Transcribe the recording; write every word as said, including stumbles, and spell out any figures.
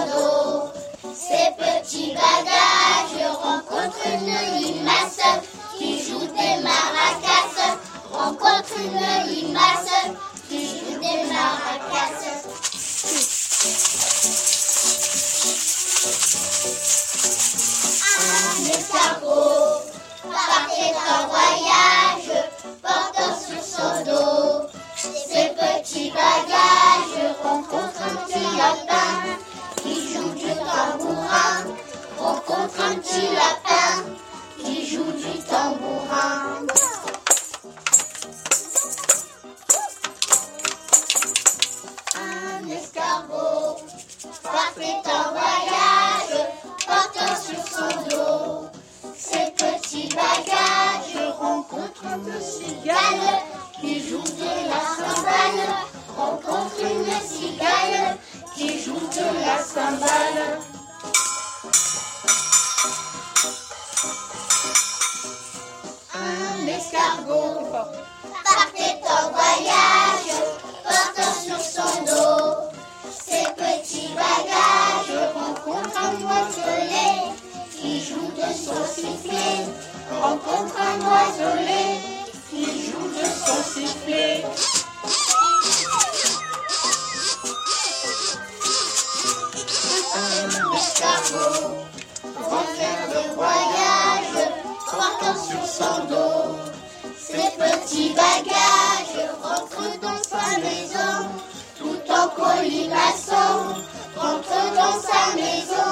dos. Ses petits bagages rencontrent une limace qui joue des maracas. Rencontre une limace qui joue des maracas. Un escargot partait en voyage, portant sur son dos ses petits bagages. Rencontre un petit lapin qui joue du tambourin. Rencontre un petit lapin qui joue du tambourin. Un escargot partait en voyage, portant sur son dos ses petits bagages. Rencontre une cigale qui joue de la cymbale. Rencontre une cigale qui joue de la cymbale. Un escargot partait en voyage, portant sur son dos ses petits bagages. Rencontre un oiselet qui joue de son sifflet. Rencontre un oiselet qui joue de son sifflet. Un escargot revient de voyage, portant sur son dos ses petits bagages. Rentre dans sa maison tout en colimaçon. Rentre dans sa maison